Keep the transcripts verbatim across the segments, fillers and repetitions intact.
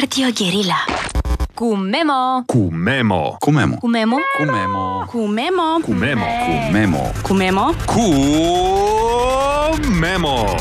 Cardio Guerilla cu Memo. Cu Memo. Cu Memo. Cu Memo. Cu Memo. Cu Memo. Cu Memo. Cu Memo. Cu Memo. Cu Memo.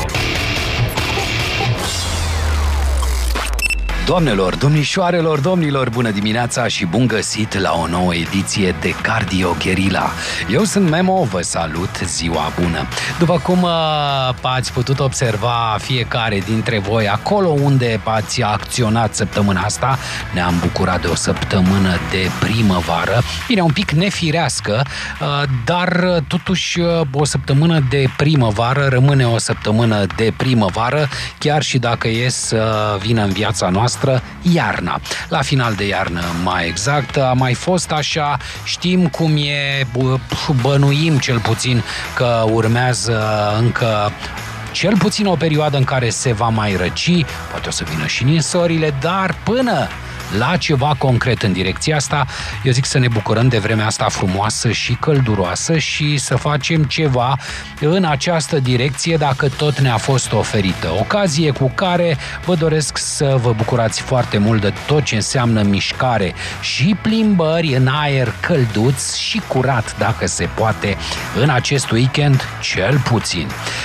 Doamnelor, domnișoarelor, domnilor, bună dimineața și bun găsit la o nouă ediție de Cardio Guerilla. Eu sunt Memo, vă salut, ziua bună! După cum uh, ați putut observa fiecare dintre voi, acolo unde ați acționat săptămâna asta, ne-am bucurat de o săptămână de primăvară, bine, un pic nefirească, uh, dar totuși o săptămână de primăvară rămâne o săptămână de primăvară, chiar și dacă e să vină în viața noastră iarna. La final de iarnă, mai exact, a mai fost așa, știm cum e, bănuim cel puțin că urmează încă cel puțin o perioadă în care se va mai răci, poate o să vină și ninsorile, dar până la ceva concret în direcția asta, eu zic să ne bucurăm de vremea asta frumoasă și călduroasă și să facem ceva în această direcție dacă tot ne-a fost oferită. Ocazie cu care vă doresc să vă bucurați foarte mult de tot ce înseamnă mișcare și plimbări în aer călduț și curat, dacă se poate, în acest weekend cel puțin.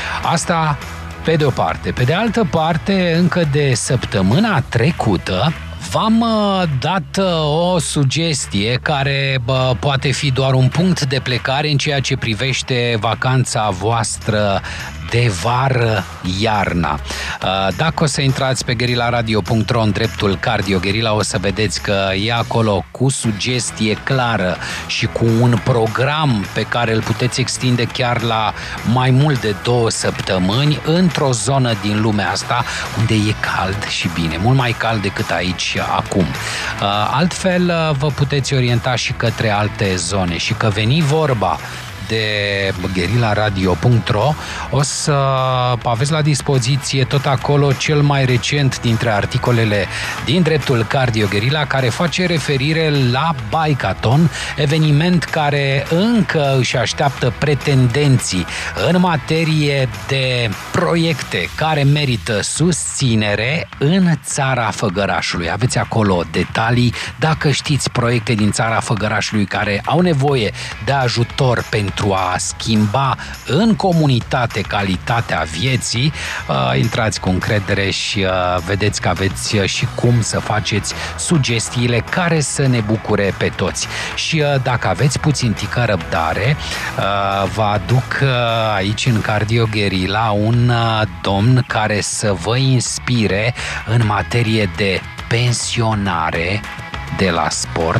Asta pe de o parte. Pe de altă parte, încă de săptămâna trecută, v-am dat o sugestie care bă, poate fi doar un punct de plecare în ceea ce privește vacanța voastră de vară, iarna. Dacă o să intrați pe guerilla radio punct ro în dreptul Cardio Guerilla, o să vedeți că e acolo cu sugestie clară și cu un program pe care îl puteți extinde chiar la mai mult de două săptămâni într-o zonă din lumea asta unde e cald și bine, mult mai cald decât aici acum. Altfel vă puteți orienta și către alte zone și că veni vorba de guerilla radio punct ro, o să aveți la dispoziție tot acolo cel mai recent dintre articolele din dreptul Cardio Guerilla, care face referire la Bikeathon, eveniment care încă își așteaptă pretendenții în materie de proiecte care merită susținere în țara Făgărașului. Aveți acolo detalii, dacă știți proiecte din țara Făgărașului care au nevoie de ajutor pentru pentru a schimba în comunitate calitatea vieții, uh, intrați cu încredere și uh, vedeți că aveți și cum să faceți sugestiile care să ne bucure pe toți. Și uh, dacă aveți puțin tică răbdare, uh, vă aduc uh, aici în Cardio Guerilla un uh, domn care să vă inspire în materie de pensionare de la sport,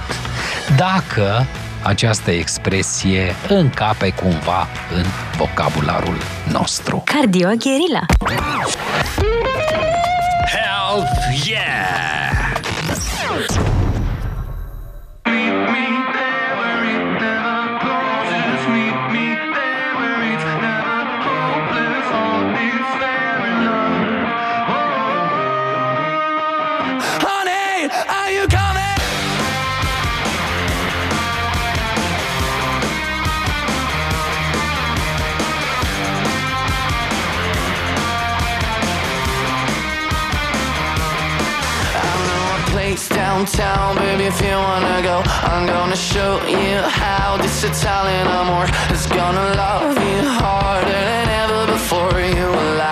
dacă această expresie încape cumva în vocabularul nostru. Cardio Guerilla. Health, yeah! Downtown, baby, if you wanna go, I'm gonna show you how this Italian amor is gonna love you harder than ever before. You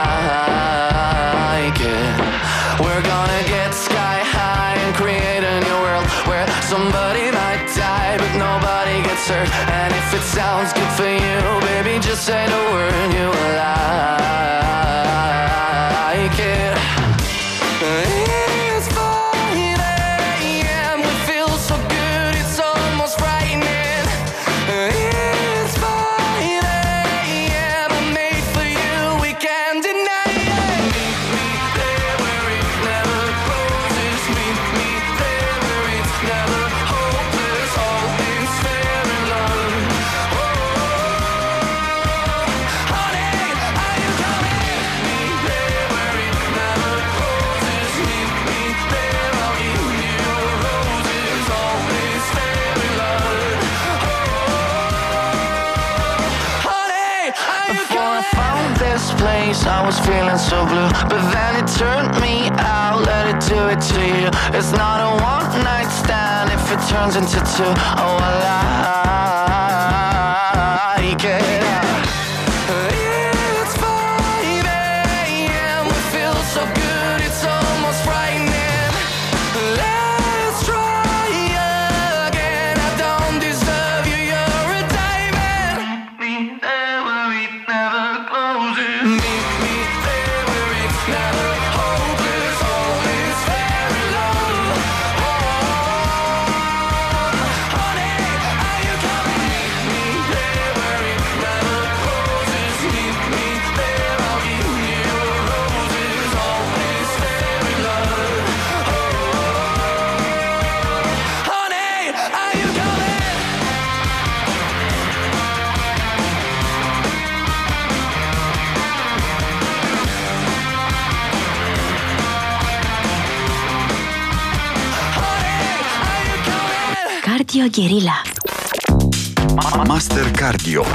like it. We're gonna get sky high and create a new world where somebody might die but nobody gets hurt. And if it sounds good for you, baby, just say the word. You like it. Honey, are you coming? face, I was feeling so blue. But then it turned me out, let it do it to you. It's not a one night stand if it turns into two. Oh, I like it. It's five a.m. We feel so good, it's almost frightening. Let's try again. I don't deserve you, you're a diamond. Meet me there where it never closes. Meet me there where it's never hopeless. All is fair in love. Oh, honey, are you coming? Meet me there where it never closes. Meet me there, I'll give you your roses. All is fair in love. Oh, honey, are you coming? Cardio Guerilla. Master Cardio.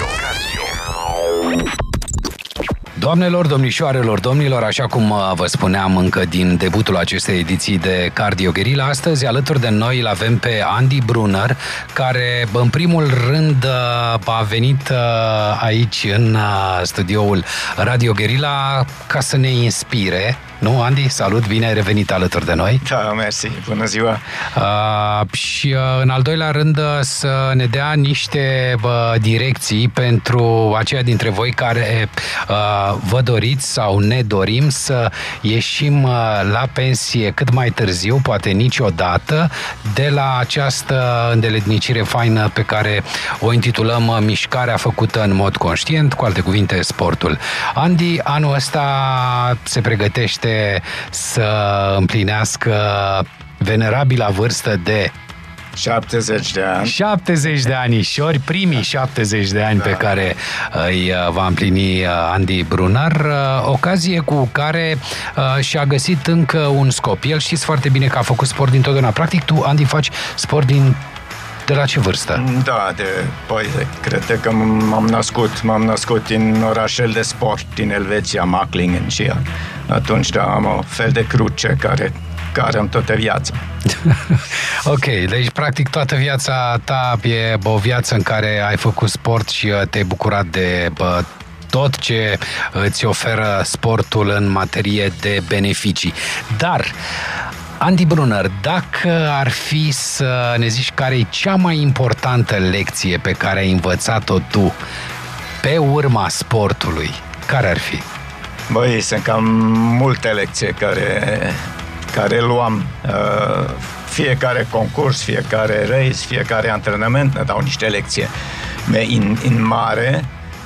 Doamnelor, domnișoarelor, domnilor, așa cum uh, vă spuneam încă din debutul acestei ediții de Cardio Guerilla, astăzi alături de noi îl avem pe Andy Brunner, care în primul rând uh, a venit uh, aici în uh, studioul Radio Guerilla ca să ne inspire. Nu, Andy? Salut, bine ai revenit alături de noi. Da, mersi, bună ziua. Uh, și uh, în al doilea rând uh, să ne dea niște uh, direcții pentru aceia dintre voi care uh, vă doriți sau ne dorim să ieșim uh, la pensie cât mai târziu, poate niciodată, de la această îndeletnicire faină pe care o intitulăm uh, mișcarea făcută în mod conștient, cu alte cuvinte, sportul. Andy, anul ăsta se pregătește să împlinească venerabila vârstă de șaptezeci de ani. șaptezeci de anișori, primii șaptezeci de ani da. Pe care îi va împlini Andy Brunner, ocazie cu care și-a găsit încă un scop. El știți foarte bine că a făcut sport dintotdeauna. Practic, tu, Andy, faci sport din... De la ce vârstă? Da, de, păi, cred că m-am născut, m-am născut în orașel de sport din Elveția, Macklingen, și atunci da, am o fel de cruce care, care am toată viața. Ok, deci practic toată viața ta e o viață în care ai făcut sport și te-ai bucurat de bă, tot ce îți oferă sportul în materie de beneficii. Dar Andy Brunner, dacă ar fi să ne zici care e cea mai importantă lecție pe care ai învățat-o tu pe urma sportului, care ar fi? Băi, sunt cam multe lecții care, care luam. Fiecare concurs, fiecare race, fiecare antrenament ne dau niște lecții în, în mare.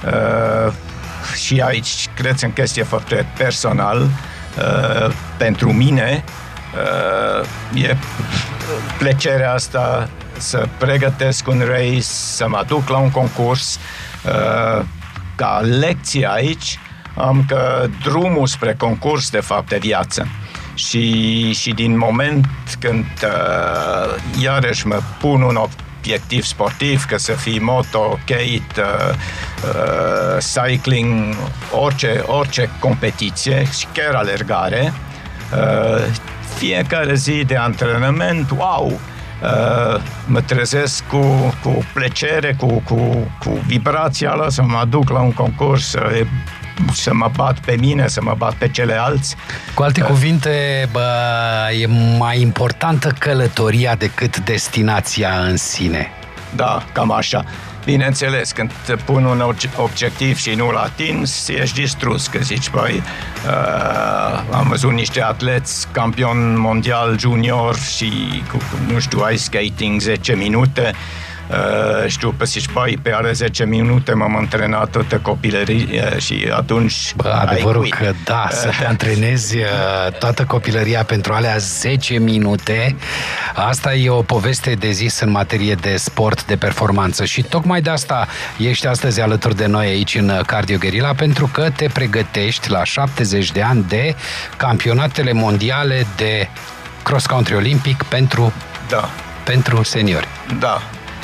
Și aici, cred, în chestie foarte personal, pentru mine, Uh, e plăcerea asta să pregătesc un race, să mă duc la un concurs. Uh, ca lecție aici am că drumul spre concurs, de fapt, de viață. Și, și din moment când uh, iarăși mă pun un obiectiv sportiv, că să fie moto, skate, uh, uh, cycling, orice, orice competiție și chiar alergare, uh, fiecare zi de antrenament, wow, uh, mă trezesc cu, cu plăcere, cu, cu, cu vibrația ala, să mă duc la un concurs, să, să mă bat pe mine, să mă bat pe ceilalți. Cu alte uh, cuvinte, bă, e mai importantă călătoria decât destinația în sine. Da, cam așa. Bineînțeles, când te pun un obiectiv și nu-l atingi, ești distrus, că zici, băi, uh, am văzut niște atleți campion mondial junior și, cu, nu știu, ice skating zece minute, Uh, știu, pe zici, băi, pe are zece minute m-am antrenat toată copilăria și atunci... Bă, adevărul că da, să te antrenezi toată copilăria pentru alea zece minute, asta e o poveste de zis în materie de sport, de performanță și tocmai de asta ești astăzi alături de noi aici în Cardio Guerilla, pentru că te pregătești la șaptezeci de ani de campionatele mondiale de cross-country olimpic pentru, da. pentru seniori. Da.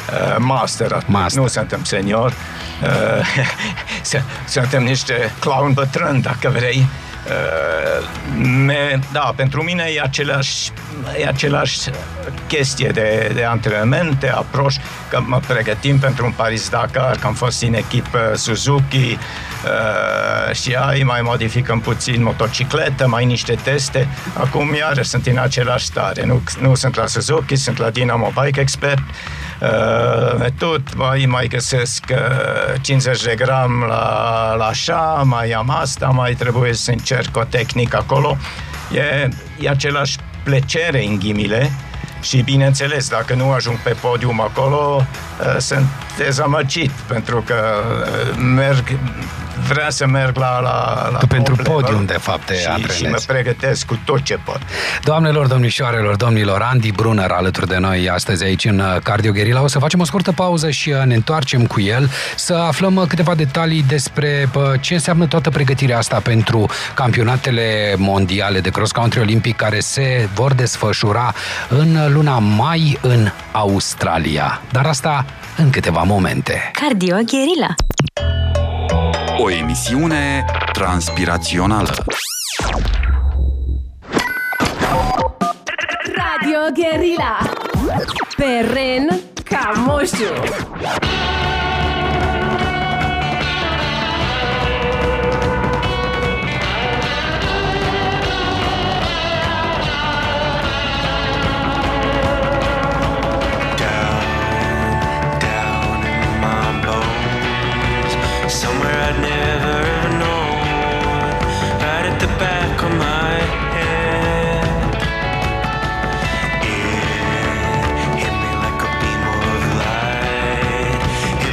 uh, master, master, nu suntem senior, uh, suntem niște clown bătrâni, dacă vrei. Uh, me, da, pentru mine e același, e același chestie de, de antrenament, de aproș, că mă pregătim pentru un Paris-Dakar, că am fost în echipă Suzuki uh, și ai mai modificăm puțin motocicletă, mai niște teste. Acum iarăși sunt în același stare, nu, nu sunt la Suzuki, sunt la Dynamo Bike Expert. Uh, tot mai, mai găsesc uh, cincizeci de gram la, la așa, mai am asta, mai trebuie să încerc o tehnică acolo. E, e același plăcere în ghimile și, bineînțeles, dacă nu ajung pe podium acolo, uh, sunt dezamăgit, pentru că uh, merg, vrea să merg la, la, la tu pentru level, podium, de fapt, te și, antrenezi. și mă pregătesc cu tot ce pot. Doamnelor, domnișoarelor, domnilor, Andy Brunner alături de noi astăzi aici în Cardio Guerilla. O să facem o scurtă pauză și ne întoarcem cu el să aflăm câteva detalii despre ce înseamnă toată pregătirea asta pentru campionatele mondiale de cross-country olimpic care se vor desfășura în luna mai în Australia. Dar asta în câteva momente. Cardio Guerilla. O emisiune transpirațională. Radio Guerilla. Pe Ren ca moșu. Hit me like a beam of light.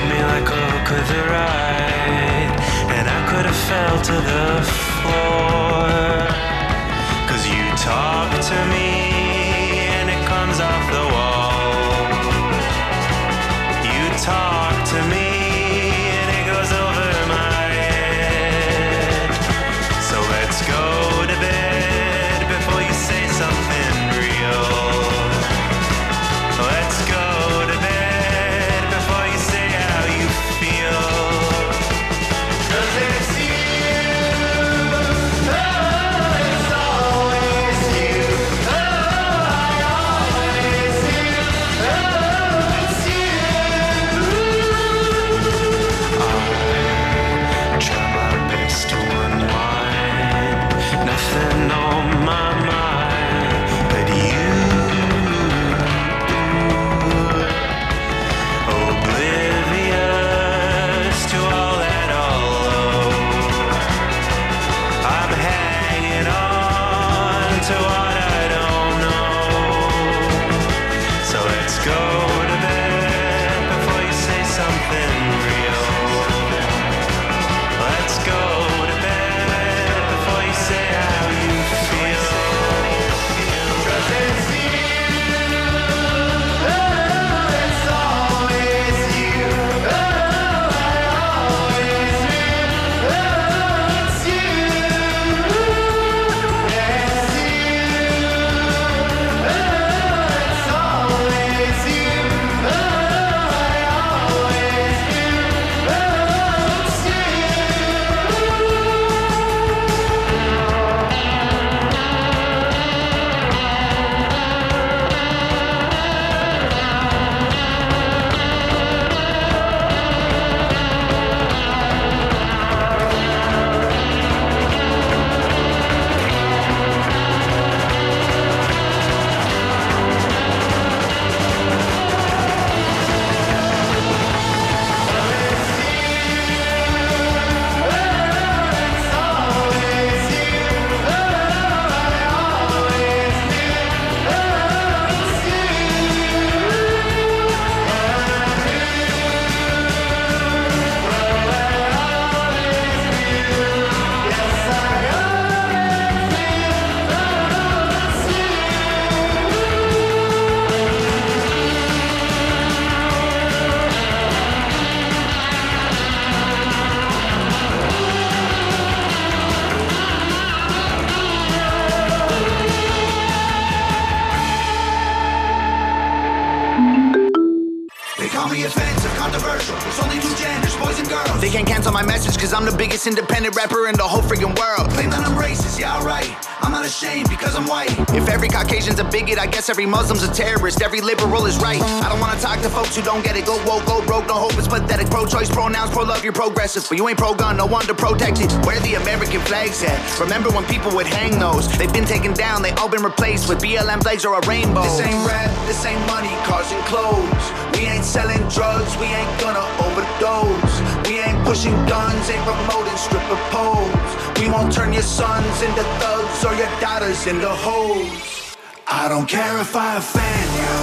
be offensive, controversial. There's only two genders, boys and girls. They can't cancel my message cause I'm the biggest independent rapper in the whole freaking world. Claim that I'm racist, yeah, alright. I'm not ashamed because I'm white. If every Caucasian's a bigot, I guess every Muslim's a terrorist. Every liberal is right. I don't wanna talk to folks who don't get it. Go woke, go broke, no hope, it's pathetic. Pro-choice, pronouns, pro-love, you're progressive. But you ain't pro-gun, no one to protect it. Where the American flags at? Remember when people would hang those? They've been taken down, they all been replaced with B L M flags or a rainbow. This ain't rap, this ain't money, cars and clothes. We ain't selling drugs, we ain't gonna overdose. We ain't pushing guns, ain't promoting stripper poles. We won't turn your sons into thugs or your daughters into hoes. I don't care if I offend you.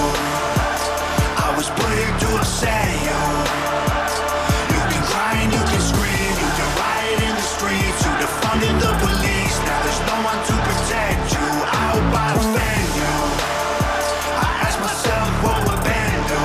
I was put here to upset you. You can cry and you can scream, you can riot in the streets. You defunded the police, now there's no one to protect you. I hope I offend you. I ask myself what would Ben do.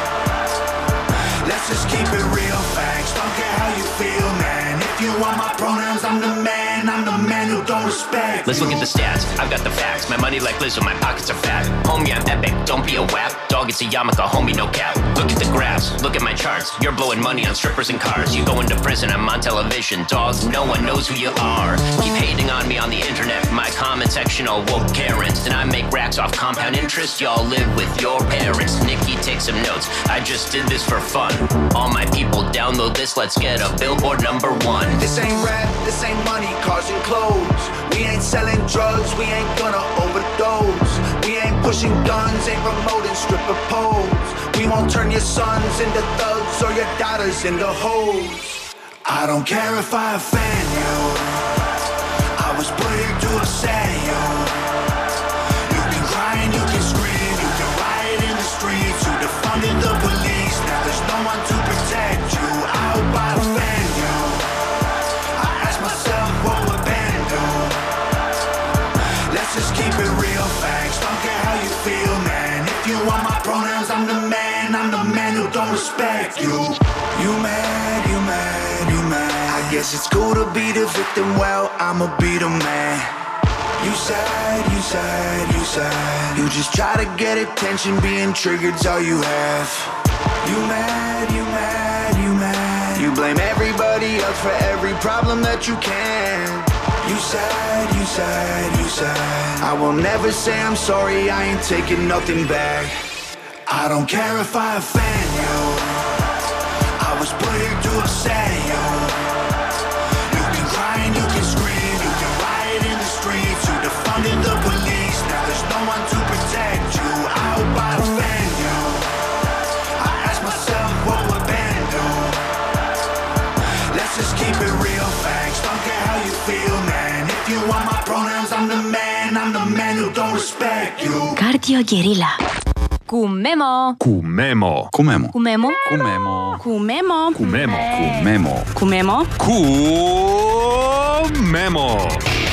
Let's just keep it real, facts. Don't care how you feel, man. If you want my pronouns, I'm the man. I'm the man who don't respect. Let's look at the stats, I've got the facts. My money like Lizzo, my pockets are fat. Homie, I'm epic, don't be a whack. Dog, it's a yarmulke, homie, no cap. Look at the graphs, look at my charts. You're blowing money on strippers and cars. You go into prison, I'm on television. Dog, no one knows who you are. Keep hating on me on the internet. My comment section all woke Karens. And I make racks off compound interest. Y'all live with your parents. Nikki, take some notes, I just did this for fun. All my people download this, let's get a Billboard number one. This ain't rap, this ain't money, cars and clothes. We ain't selling drugs, we ain't gonna overdose. We ain't pushing guns, ain't promoting stripper poles. We won't turn your sons into thugs or your daughters into hoes. I don't care if I offend you. I was put here to upset you. You can cry and you can scream, you can riot in the streets. You defunded the police, now there's no one to protect you. I hope I offend you. I ask myself what would Ben do. Let's just keep it real, facts. Don't care how you feel, man. If you want my pronouns, I'm the man. I'm the man who don't respect you. You mad, you mad, you mad. I guess it's cool to be the victim, well, I'ma be the man. You sad, you sad, you sad. You just try to get attention, being triggered's all you have. You mad, you mad, you mad. You blame everybody else for every problem that you can. You sad, you sad, you sad. I will never say I'm sorry, I ain't taking nothing back. I don't care if I offend you. I was put here to upset you. You can cry and you can scream, you can riot in the streets. You defunded the police, now there's no one to protect you. I hope I offend you. I ask myself what would Ben do. Let's just keep it real, facts. Don't care how you feel, man. If you want my pronouns, I'm the man. I'm the man who don't respect you. Cardio Guerilla cu Memo. Cu Memo. Cu Memo. Cu Memo. Cu Memo. Cu Memo. Cu Memo. Cu Memo. Cu Memo. Cu Memo.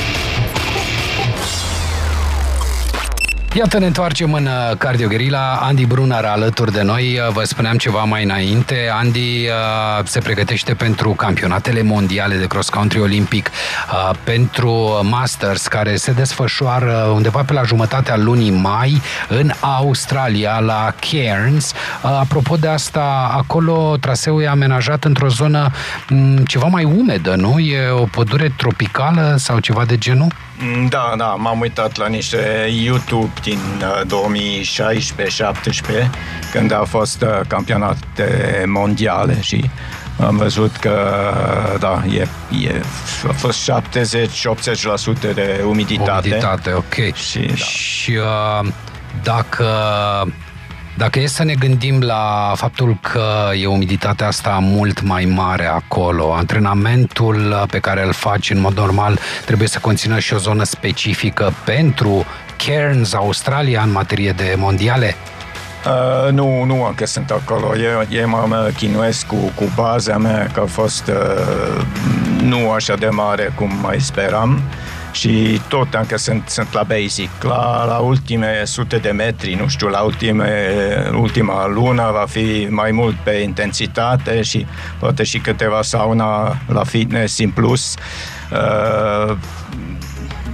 Iată, ne întoarcem în Cardio Guerilla. Andy Brunar alături de noi. Vă spuneam ceva mai înainte. Andy uh, se pregătește pentru campionatele mondiale de cross-country olimpic, uh, pentru Masters, care se desfășoară undeva pe la jumătatea lunii mai în Australia, la Cairns. Uh, apropo de asta, acolo traseul e amenajat într-o zonă m- ceva mai umedă, nu? E o pădure tropicală sau ceva de genul? Da, da, m-am uitat la niște YouTube din două mii șaisprezece șaptesprezece, când au fost campionate mondiale și am văzut că, da, e, e, a fost șaptezeci optzeci la sută de umiditate. Umiditate, ok. Și, da. și uh, dacă... Dacă e să ne gândim la faptul că e umiditatea asta mult mai mare acolo, antrenamentul pe care îl faci în mod normal trebuie să conțină și o zonă specifică pentru Cairns, Australia, în materie de mondiale? Uh, nu, nu încă sunt acolo. Eu, eu mă chinuiesc cu, cu baza mea, că a fost uh, nu așa de mare cum mai speram. Și tot încă sunt, sunt la basic. La, la ultime sute de metri, nu știu, la ultime, ultima lună va fi mai mult pe intensitate și poate și câteva sauna la fitness în plus. Uh,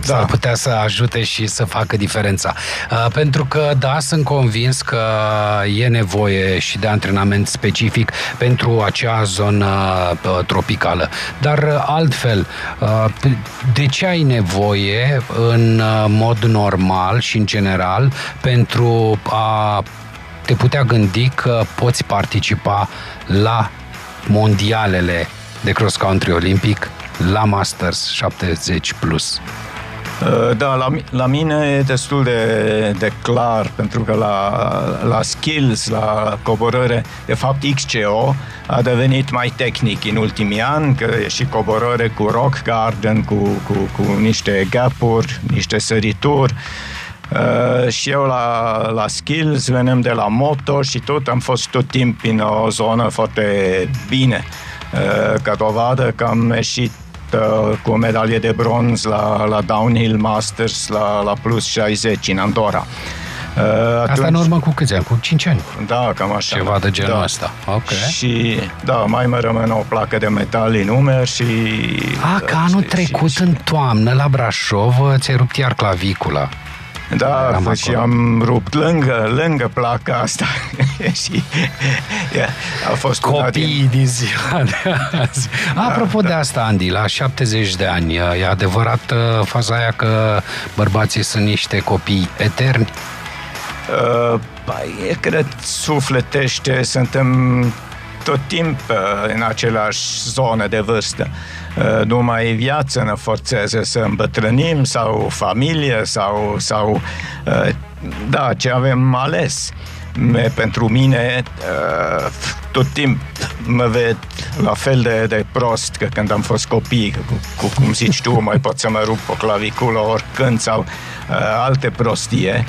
Da. S-ar putea să ajute și să facă diferența. Uh, pentru că, da, sunt convins că e nevoie și de antrenament specific pentru acea zonă uh, tropicală. Dar uh, altfel, uh, de ce ai nevoie în uh, mod normal și în general pentru a te putea gândi că poți participa la mondialele de cross-country olimpic, la Masters șaptezeci plus? Da, la, la mine e destul de, de clar, pentru că la, la skills, la coborâre, de fapt X C O a devenit mai tehnic în ultimii ani, că e și coborâre cu rock garden, cu, cu, cu niște gap-uri, niște sărituri. Uh, și eu la, la skills venem de la moto și tot am fost tot timp în o zonă foarte bine. Uh, ca dovadă că am ieșit uh, cu o medalie de bronz la, la Downhill Masters la, la plus șaizeci în Andorra. Uh, atunci, asta în urmă cu câți ani? Cu cinci ani? Da, cam așa. Ceva de genul da. ăsta. Okay. Și da, mai mă rămâne o placă de metal în umeri și... A, da, că anul și, trecut și, în toamnă la Brașov ți-ai rupt iar clavicula. Da, și am rupt lângă, lângă placa asta și yeah, a fost copiii din... din ziua de azi. Apropo da, de da. asta, Andy, la șaptezeci de ani, e adevărat faza aia că bărbații sunt niște copii eterni? Uh, e, cred, sufletește, suntem tot timp în aceleași zone de vârstă. Numai viața ne forțează să îmbătrânim sau familie sau, sau da, ce avem ales. Pentru mine tot timp mă ved la fel de, de prost că când am fost copii, cu, cu cum zici tu, mai pot să mă rup o claviculă oricând sau alte prostie.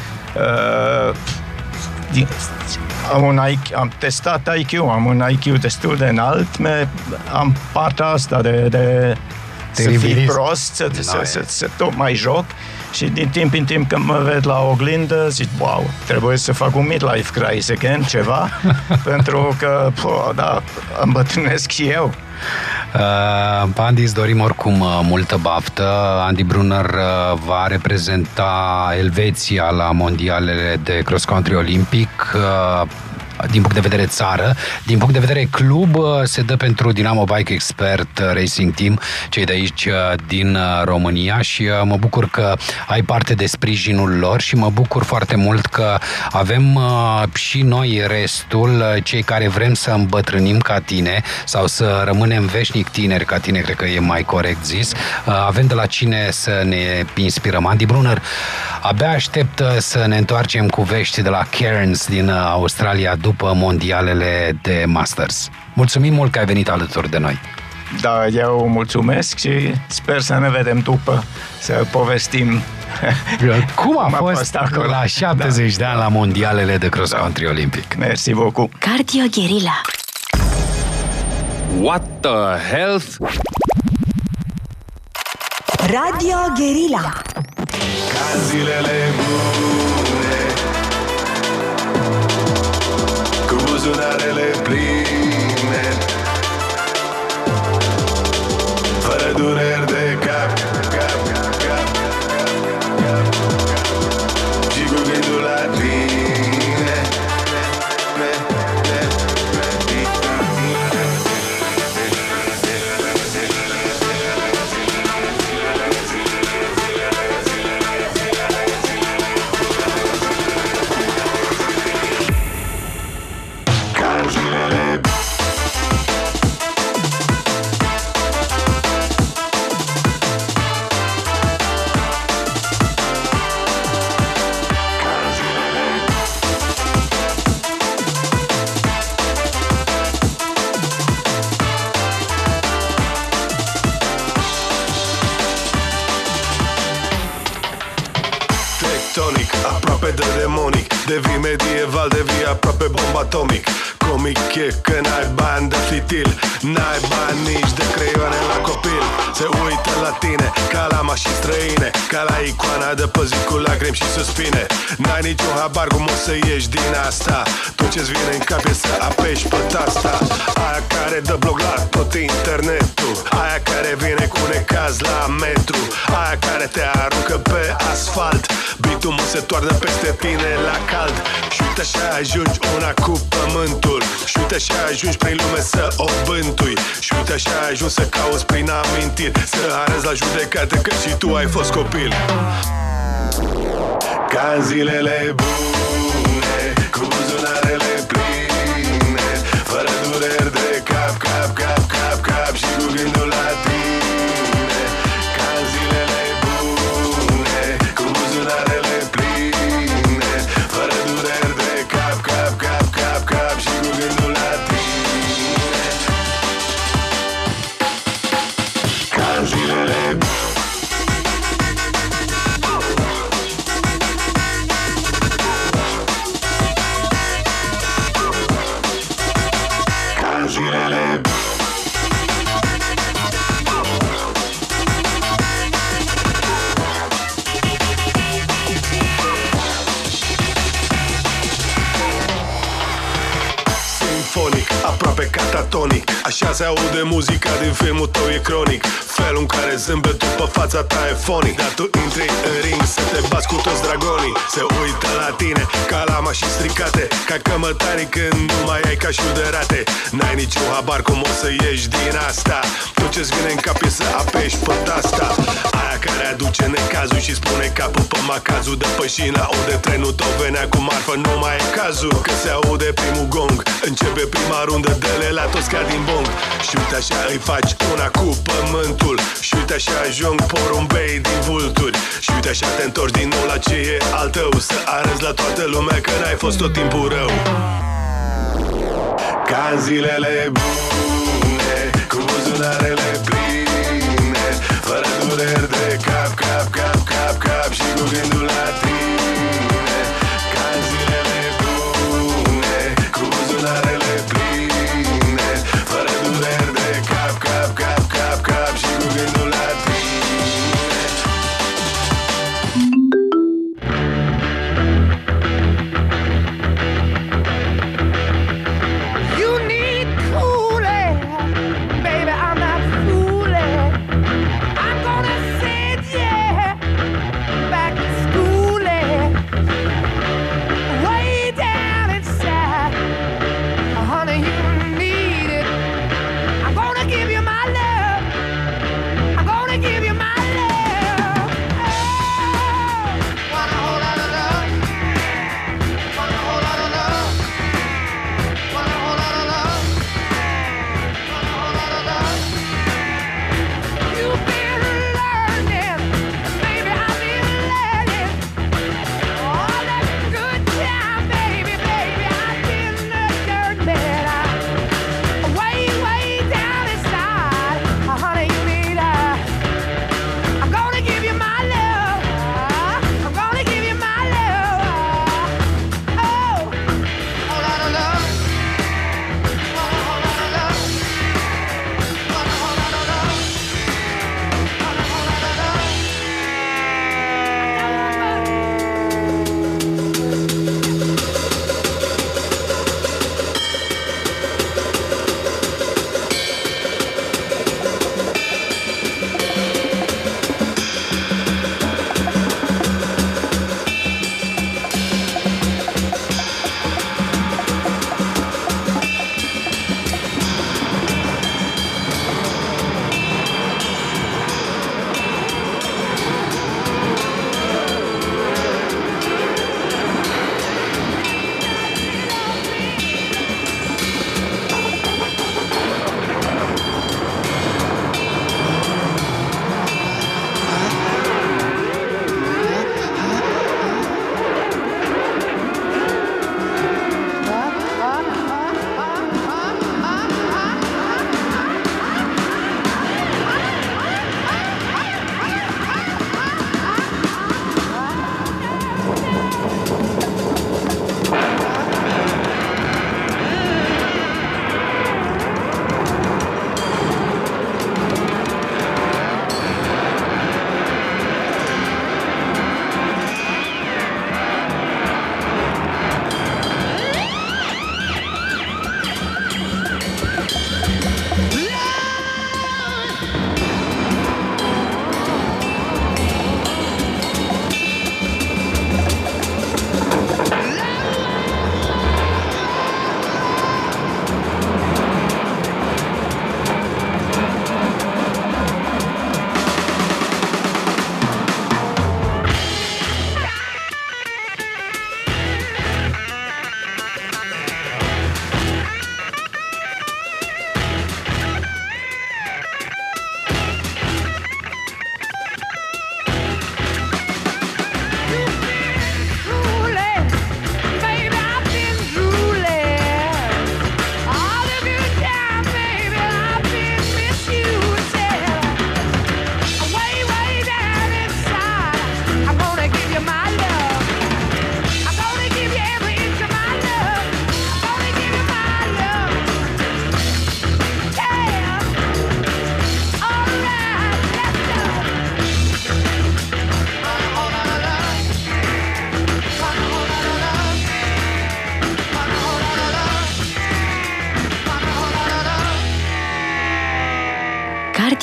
Am, un I Q, am testat I Q, am un I Q destul de înalt, am partea asta de, de să fii prost, să, să, să, să tot mai joc și din timp în timp când mă ved la oglindă zic, wow, trebuie să fac un midlife crisis again, ceva, pentru că, po, da, îmbătrânesc și eu. Uh, Andy, îți dorim oricum uh, multă baftă. Andy Brunner uh, va reprezenta Elveția la mondialele de cross-country olimpic. Uh, din punct de vedere țară, din punct de vedere club, se dă pentru Dinamo Bike Expert Racing Team, cei de aici din România, și mă bucur că ai parte de sprijinul lor și mă bucur foarte mult că avem și noi restul, cei care vrem să îmbătrânim ca tine sau să rămânem veșnic tineri ca tine, cred că e mai corect zis. Avem de la cine să ne inspirăm. Andy Brunner, abia aștept să ne întoarcem cu vești de la Cairns din Australia după mondialele de Masters. Mulțumim mult că ai venit alături de noi. Da, eu mulțumesc și sper să ne vedem după, să povestim cum a fost, fost la șaptezeci da. de ani la mondialele de cross-country da. olimpic. Merci beaucoup. Cardio Guerilla. What the health? Radio Guerilla. Ca zilele bune, cu buzunarele pline, fără dureri de cap, cap, cap, cap, cap, cap, și cu gândul la tine. Aproape de demonic, devii medieval, devii aproape bomb atomic. comic e că n-ai bani de fitil, n-ai bani nici de creioane la copil. Se uită la tine ca la mașini străine, ca la icoana de pe zi cu lacrimi și suspine. N-ai niciun habar cum o să ieși din asta. Tot ce-ți vine în cap e să apeși pe tasta. Aia care dă blog la tot internetul, aia care vine cu necaz la metru, aia care te aruncă pe asfalt. Bitumul se toarnă peste tine la cald. Și uite așa ajungi una cu pământul, și uite așa ajungi prin lume să o bântui, și uite așa ajungi să cauți prin amintiri, să arăți la judecată că și tu ai fost copil. Ca în zilele bune, cu buzunarele pline, fără dureri de cap, cap, cap, cap, cap, și cu gândul la tine. Ca în zilele bune, cu buzunarele pline, fără dureri de cap, cap, cap, cap, cap, și cu gândul la tine. Ca în zilele bune. Zilele simfonic, aproape catatonic, așa se aude muzica din filmul tău e cronic. Felul în care zâmbetul pe fața ta e fonic, dar tu intri în ring să te bați cu toți dragonii. Se uită la tine ca la mașini stricate, ca cămătarii când nu mai ai cașul de rate. N-ai niciun habar cum o să ieși din asta. Tot ce-ți vine în cap e să apeși pe tasta. Aia care aduce necazul și spune capul pe macazul. De pe șina aude trenul tău venea cu marfă, nu mai e cazul. Că se aude primul gong, începe prima rundă, dă-le la toți ca din bong. Și uite așa îi faci una cu pământul, și uite așa ajung porumbei din vulturi, și uite așa te întorci din nou la ce e al tău, să arăți la toată lumea că n-ai fost tot timpul rău. Ca în zilele bune, cu buzunarele pline, fără dureri de cap, cap, cap, cap, cap, și cu gândul la tine. Ca în zilele bune, cu buzunarele pline, fără dureri de cap, cap, cap, cap, cap, și cu gândul la tine. Back to school.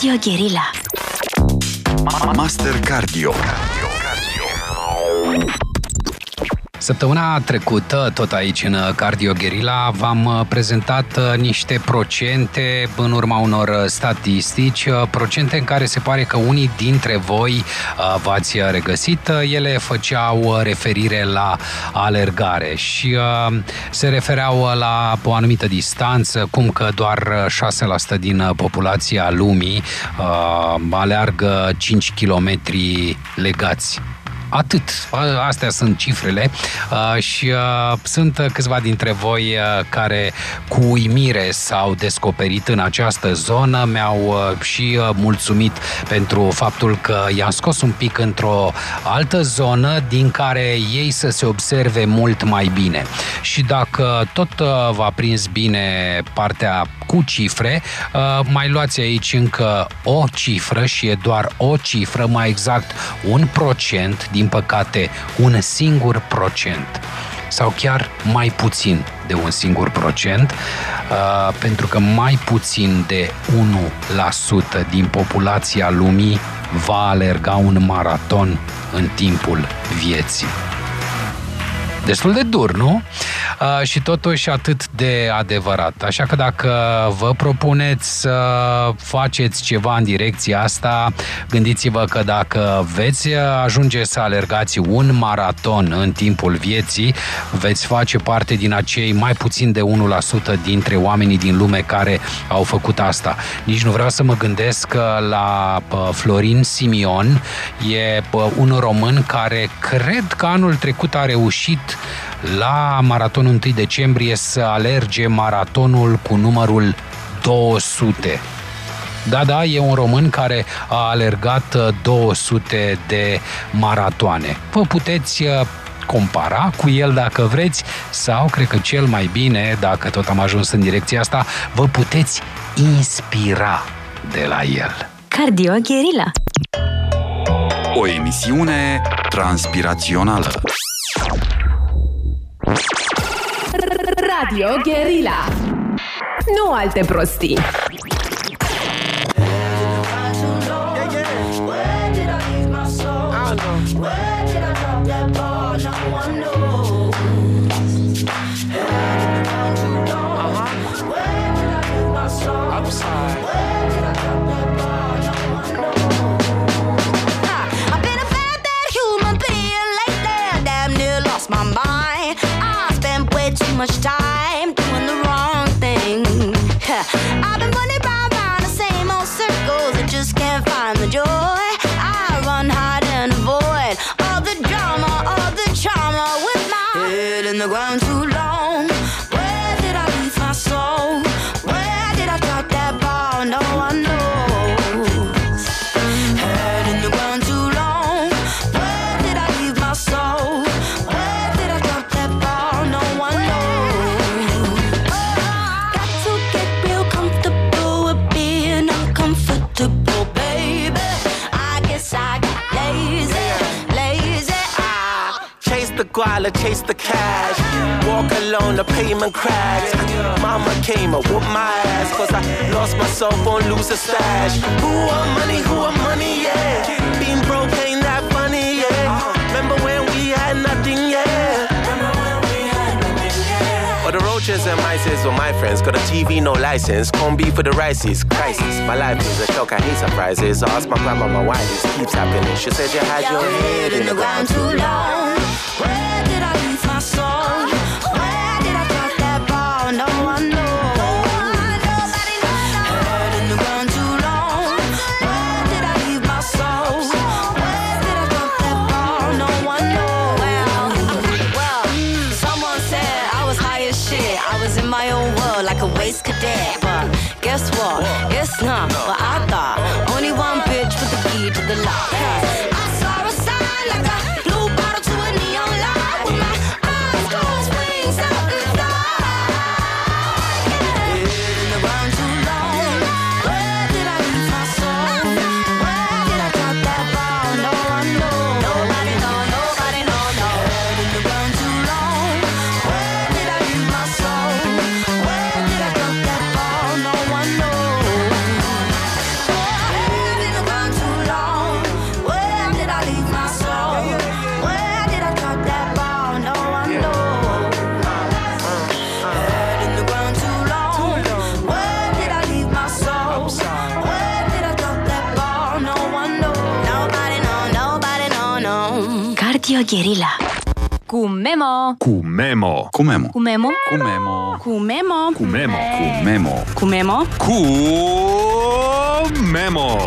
Radio Guerilla. Master Cardio. Săptămâna trecută, tot aici în Cardio Guerilla, v-am prezentat niște procente în urma unor statistici, procente în care se pare că unii dintre voi v-ați regăsit. Ele făceau referire la alergare și se refereau la o anumită distanță, cum că doar șase la sută din populația lumii aleargă cinci kilometri legați. Atât. Astea sunt cifrele și sunt câțiva dintre voi care cu uimire s-au descoperit în această zonă. Mi-au și mulțumit pentru faptul că i-am scos un pic într-o altă zonă din care ei să se observe mult mai bine. Și dacă tot v-a prins bine partea cu cifre, mai luați aici încă o cifră și e doar o cifră, mai exact un procent, din păcate un singur procent sau chiar mai puțin de un singur procent, pentru că mai puțin de unu la sută din populația lumii va alerga un maraton în timpul vieții. Destul de dur, nu? Uh, și totuși atât de adevărat. Așa că dacă vă propuneți să faceți ceva în direcția asta, gândiți-vă că dacă veți ajunge să alergați un maraton în timpul vieții, veți face parte din acei mai puțin de unu la sută dintre oamenii din lume care au făcut asta. Nici nu vreau să mă gândesc la Florin Simion, e un român care cred că anul trecut a reușit la maratonul întâi decembrie să alerge maratonul cu numărul două sute. Da, da, e un român care a alergat două sute de maratoane. Vă puteți compara cu el dacă vreți sau, cred că cel mai bine, dacă tot am ajuns în direcția asta, vă puteți inspira de la el. Cardio Guerilla. O emisiune transpirațională. Radio Guerilla. Nu alte prostii. Too much time doing the wrong thing. I've been running round, round the same old circles and just can't find the joy. I run hide and avoid all the drama, all the trauma with my head in the ground too long. Where did I leave my soul? Where did I drop that ball? No one knows. Head in the ground too long. Where did I leave my soul? Where did I drop that ball? No one knows. The guala, chase the cash. Walk alone, the pavement cracks. Mama came and whooped my ass, cause I lost my cell phone, lose a stash. Who want money, who want money, yeah. Being broke ain't that funny, yeah. Remember when we had nothing, yeah. But the roaches and mices were my friends. Got a T V, no license. Corn beef for the rices. Crisis. My life is a shock, I hate surprises. I asked my grandma why this keeps happening. She said you had your head in the ground too long. Where did I leave my soul? Where did I drop that ball? No one knows. Head in the ground too long. Where did I leave my soul? Where did I drop that ball? No one knows. Well, well, someone said I was high as shit. I was in my own world like a waste cadet. But guess what? It's not what I thought. Only one bitch with the key to the lock. I saw a sign like a blue bottle to a neon light. With my eyes closed, wings out the sky. Head in the ground too long. Where did I leave my soul? Where did I drop that ball? No one knows. Nobody know, nobody know, no. Head in the ground too long. Where did I leave my soul? Where did I drop that ball? No one knows. Guerilla. Cu Memo. Cu Memo. Cu Memo. Cu Memo. Cu Memo. Cu Memo. Cu Memo. Cu Memo. Cu Memo. Cu Memo.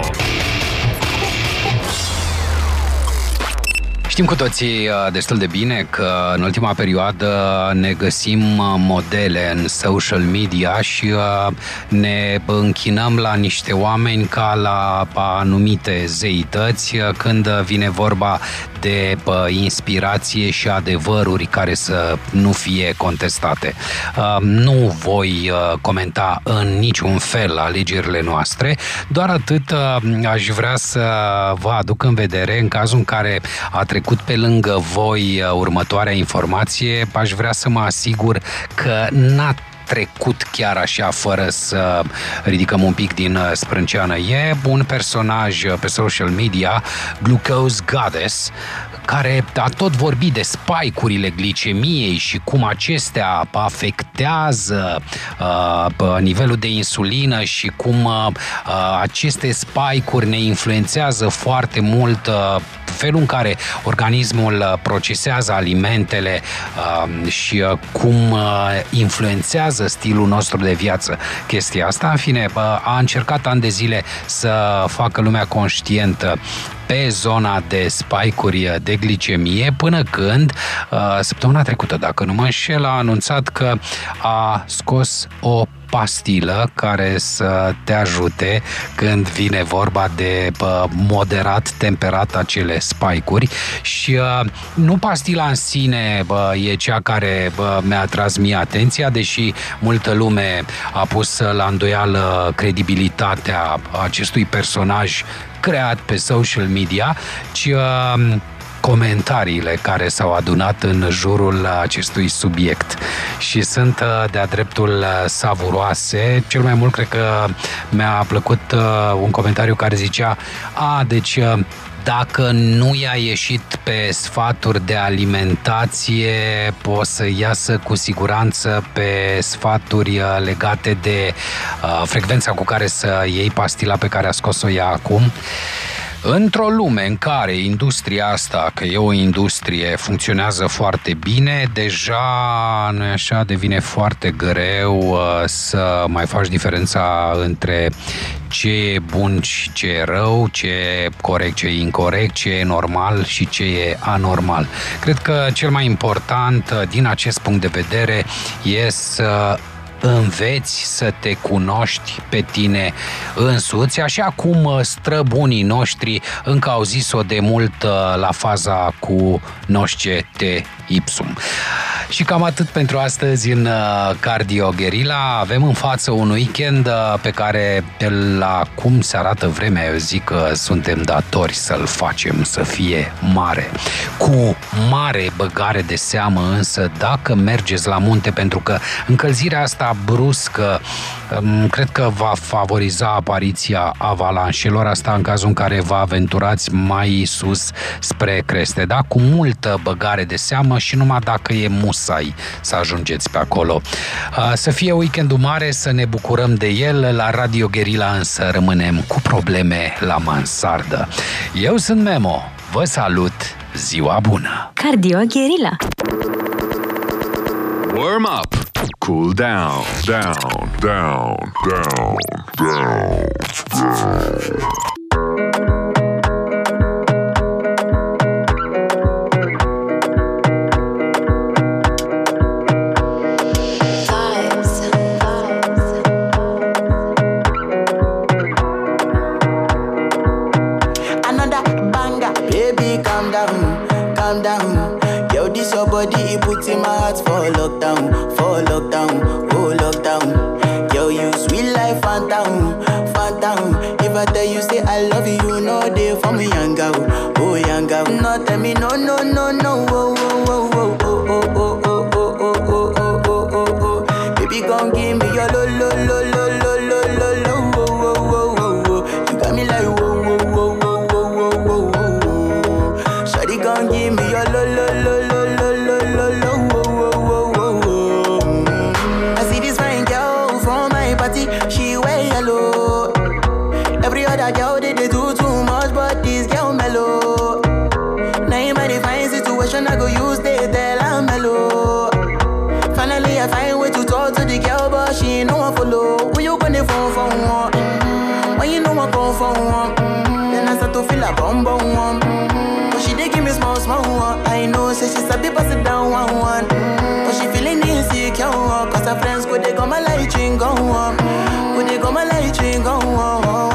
Știm cu toții destul de bine că în ultima perioadă ne găsim modele în social media și ne închinăm la niște oameni ca la anumite zeități când vine vorba de inspirație și adevăruri care să nu fie contestate. Nu voi comenta în niciun fel alegerile noastre, doar atât aș vrea să vă aduc în vedere în cazul în care a trecut pe lângă voi următoarea informație, aș vrea să mă asigur că n-a trecut chiar așa fără să ridicăm un pic din sprânceană. E un personaj pe social media, Glucose Goddess, care a tot vorbit de spike-urile glicemiei și cum acestea afectează uh, nivelul de insulină și cum uh, aceste spike-uri ne influențează foarte mult uh, felul în care organismul procesează alimentele uh, și uh, cum uh, influențează stilul nostru de viață. Chestia asta, în fine, uh, a încercat ani de zile să facă lumea conștientă pe zona de spike-uri de glicemie, până când săptămâna trecută, dacă nu mă înșel, a anunțat că a scos o pastilă care să te ajute când vine vorba de moderat temperat acele spike-uri și nu pastila în sine e cea care mi-a tras mie atenția, deși multă lume a pus la îndoială credibilitatea acestui personaj creat pe social media, ci uh, comentariile care s-au adunat în jurul acestui subiect și sunt uh, de-a dreptul savuroase. Cel mai mult cred că mi-a plăcut uh, un comentariu care zicea: a, deci uh, dacă nu i-a ieșit pe sfaturi de alimentație, o să iasă cu siguranță pe sfaturi legate de uh, frecvența cu care să iei pastila pe care a scos-o ea acum. Într-o lume în care industria asta, că e o industrie, funcționează foarte bine, deja, nu-i așa, devine foarte greu uh, să mai faci diferența între ce e bun și ce e rău, ce e corect, ce e incorect, ce e normal și ce e anormal. Cred că cel mai important uh, din acest punct de vedere e să înveți să te cunoști pe tine însuți, așa cum străbunii noștri încă au zis-o de mult la faza cu nosce te ipsum. Și cam atât pentru astăzi în Cardio Guerilla. Avem în față un weekend pe care, la cum se arată vremea, eu zic că suntem datori să-l facem să fie mare. Cu mare băgare de seamă însă dacă mergeți la munte, pentru că încălzirea asta bruscă cred că va favoriza apariția avalanșelor, asta în cazul în care vă aventurați mai sus spre creste, da? Cu multă băgare de seamă și numai dacă e musai să ajungeți pe acolo. Să fie weekendul mare, să ne bucurăm de el. La Radio Guerilla însă rămânem cu probleme la mansardă. Eu sunt Memo, vă salut, ziua bună! Cardio Guerilla. Warm up. Cool down. Down. Down. Down. Down. Down. For lockdown, for lockdown, oh lockdown. Girl, you sweet life, phantom, phantom. If I tell you say I love you, you know they for me, young girl, oh young girl. No tell me no, no, no, no, oh, oh, oh, oh, oh, oh, oh, oh, oh, oh, oh, oh, oh, oh. Baby, come give me your lo, lo, lo, lo, lo, lo, lo, lo, oh, oh, oh, oh, oh. You got me like whoa, whoa, whoa, whoa, whoa, whoa, whoa, whoa. Shawty, come give me your lo, lo, lo, lo, lo, lo, lo, lo. She wear yellow. Every other girl they, they do too much, but this girl mellow. Now in my divine situation but she ain't no one follow. Who you gonna phone for one? Mm-hmm. When you know I come for one, mm-hmm. Then I start to feel a bum bum one. Mm-hmm. But she dey give me small small one. I know, say she sabi pass it down one one. Mm-hmm. But she feeling insecure, cause her friends go they go my light ring go on. Go they go my light ring go on.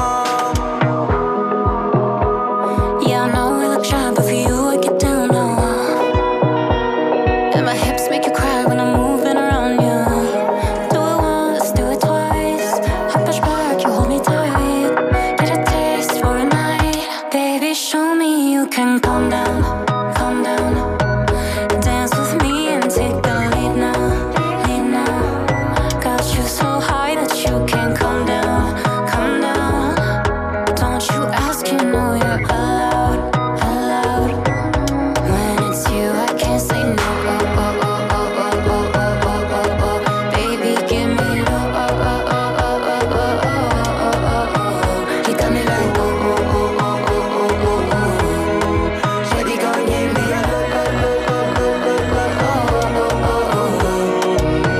Yeah, I know we look shy, but for you I get down low. And my hips make you cry when I'm moving around you. Do it once, do it twice. I push back, you hold me tight. Get a taste for a night. Baby, show me you can calm down, calm down. Dance with me and take the lead now, lead now. Got you so high that you can't calm down, calm down. Don't you ask, you know you're allowed, allowed. When it's you, I can't say no. Oh, oh, oh, oh, oh, oh, oh, oh, oh. Baby, give me low. Oh, oh, oh, oh, oh, oh, oh, oh, oh. You got me like oh, oh, oh, oh, oh, oh, oh. Shawty gon' give me a low, low, low, low, low, low, oh, oh,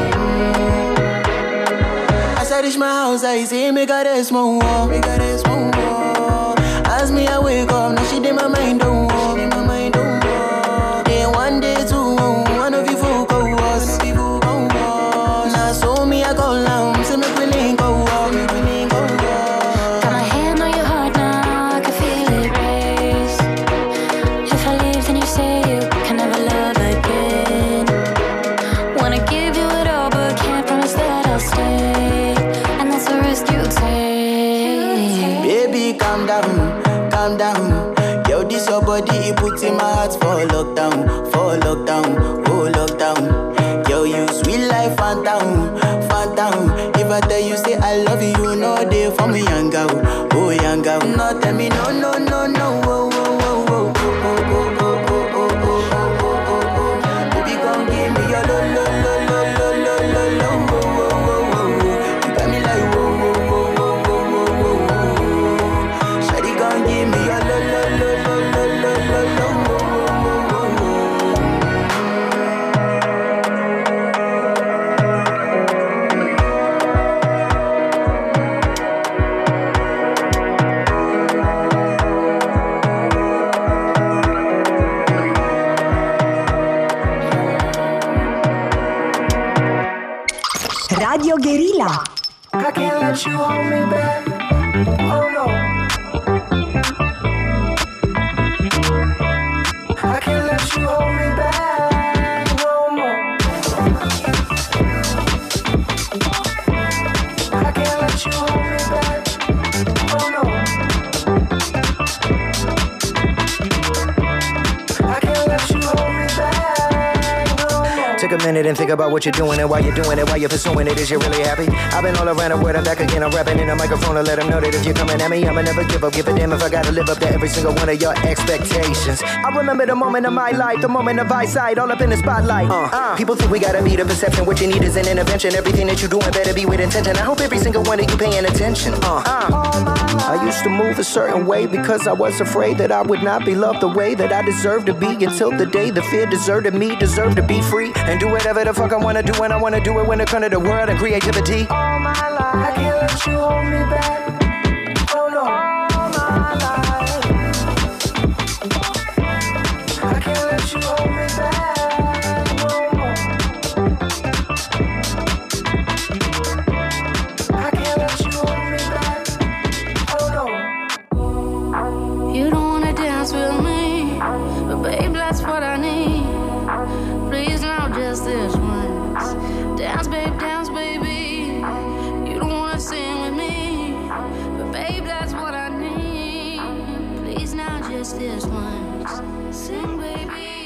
oh. As I reach my house, I see me got a small wall, me got a small wall. As me I wake up, now she did my mind don't walk, my mind don't walk. Day one, day two, one of you folk go was, now so me I go down, say me we link go walk, me we link go walk. Got my hand on your heart now, I can feel it race. If I leave, then you say you can never love again. Wanna give you it all, but can't promise that I'll stay. And that's a risk you take. Baby, calm down, calm down. Yo, this your body, it puts in my heart for lockdown, for lockdown, oh lockdown. Yo, you sweet life, phantom, phantom. If I tell you say I love you, you know they for me young girl, oh young girl. No, tell me no, no, no, no, oh, oh, oh, oh, oh, oh, oh, oh, oh, oh, oh, oh, oh. Baby, come give me your lo, lo, lo, lo, lo, lo, lo, lo, oh, oh, oh, oh. You got me like whoa, whoa, whoa, whoa, whoa, whoa, whoa. Shawty gon' give me your lo, lo, lo, lo, lo, lo, lo, lo, oh, oh, oh, oh. Radio Guerilla. I can't let you hold me back. Oh no. I can't let you hold me back no more. I can't let you hold me back. Oh no. I can't let you hold me back no more. Take a minute and think about what you're doing and why you're doing it, why you're pursuing it. Is you really happy? I've been all around the world and back again. I'm rapping in a microphone to let them know that if you're coming at me, I'ma never give up, give a damn if I gotta live up to every single one of your expectations. I remember the moment of my life, the moment of eyesight, all up in the spotlight. Uh, uh. People think we gotta be the perception. What you need is an intervention. Everything that you're doing better be with intention. I hope every single one of you paying attention. Uh, uh. I used to move a certain way because I was afraid that I would not be loved the way that I deserved to be, until the day the fear deserted me, deserved to be free and do whatever the fuck I wanna do when I wanna do it when it comes to the world and creativity. All my life, I can't let you hold me back. Oh no. All my life, I can't let you hold me back no more. I can't let you hold me back. Oh no. You don't wanna dance with me, but babe, that's what I need. Please now, just this once. Dance, babe, dance, baby. You don't wanna sing with me, but babe, that's what I need. Please now, just this once. Sing, baby.